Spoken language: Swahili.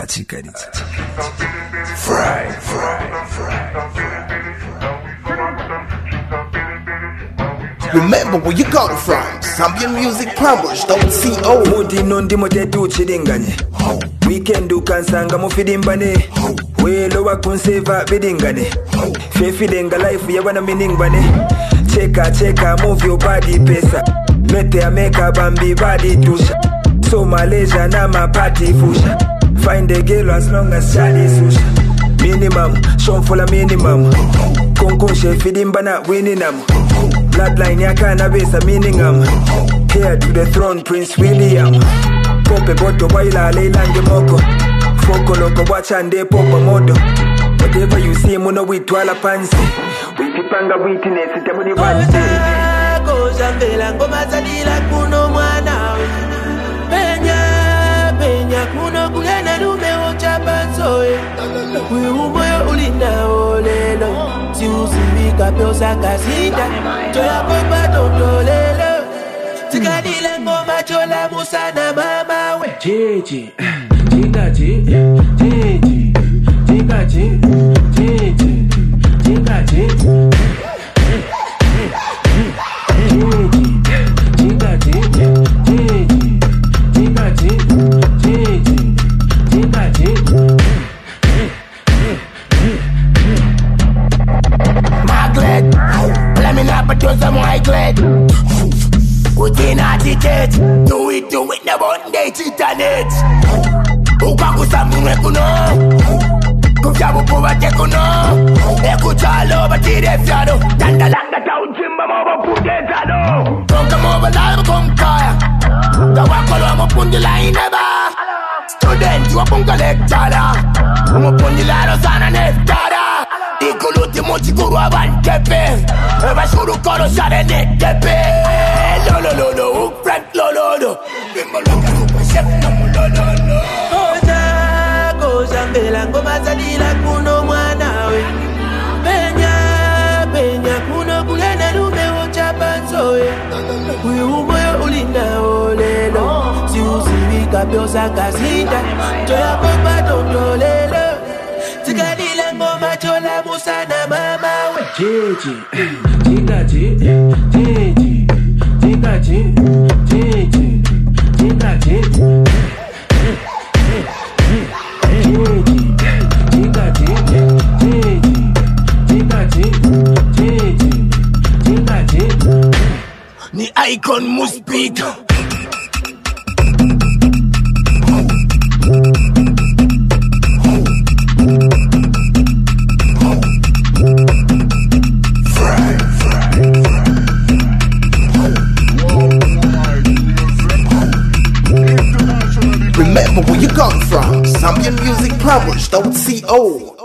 Remember where you come from. Zambian Music Plumbers.co. Muti nondi mote tuchidingane. Weekend ukansanga mufidimbane. Welo wakunseva bidingane. Fefidenga life ya wana miningbane. Cheka move your body pesa. Mete ameka bambi body tusha. So Malaysia na ma party fusha. Find a girl as long as Charlie susha. Minimum, show for a minimum. Konkunshe fidimbana winning am. Bloodline ya cannabis meaning am. Heir to the throne, Prince William. Pope boto baila leilange moko. Foko loko wachande popo modo. Whatever you see muno witwala pansi. Witipanga witness itamuni vansi. Koja mbela ngoma zadila kuno mwana. Penya kuno kugena lume uchapanzoe. Umoyo ulina olelo. Si uzimika pyosa kasita. Toya kopa tondolelo. Tikadile ngoma chola musana mama we. Chichi, chikachi, chichi, chikachi, chichi, chikachi, Maglet, let me not produce some white glad. Within attitude, do it, no one day internet. Ukakusa mwe kuno, kujabu kuwa tekuno. Ekuchalo batire fiado, dandalanga taujimba mobo pudetano. Konka mobo live konkaya, gawakolo mopundi la ineba. Student wapunga lectura, mopundi la rosana neftara. Ikuluti mochikuru abantepe, bashuru koro share netepe. Lo, Frank lo. Bimbo loka rupa chef na mulolo. Koja mbela ngoma zadila kuno mwana we. Penya kuno kugena lume uchapanzoe. Umoyo ulina olelo. Si uzimika pyosa kasita. Toya kopa tondolelo. Tikadile ngoma chola musana mama we. chichi, chikachi, chichi, chikachi, chichi, chikachi. Ni icon must speak. Remember where you come from. Zambian Music Plumbers.co.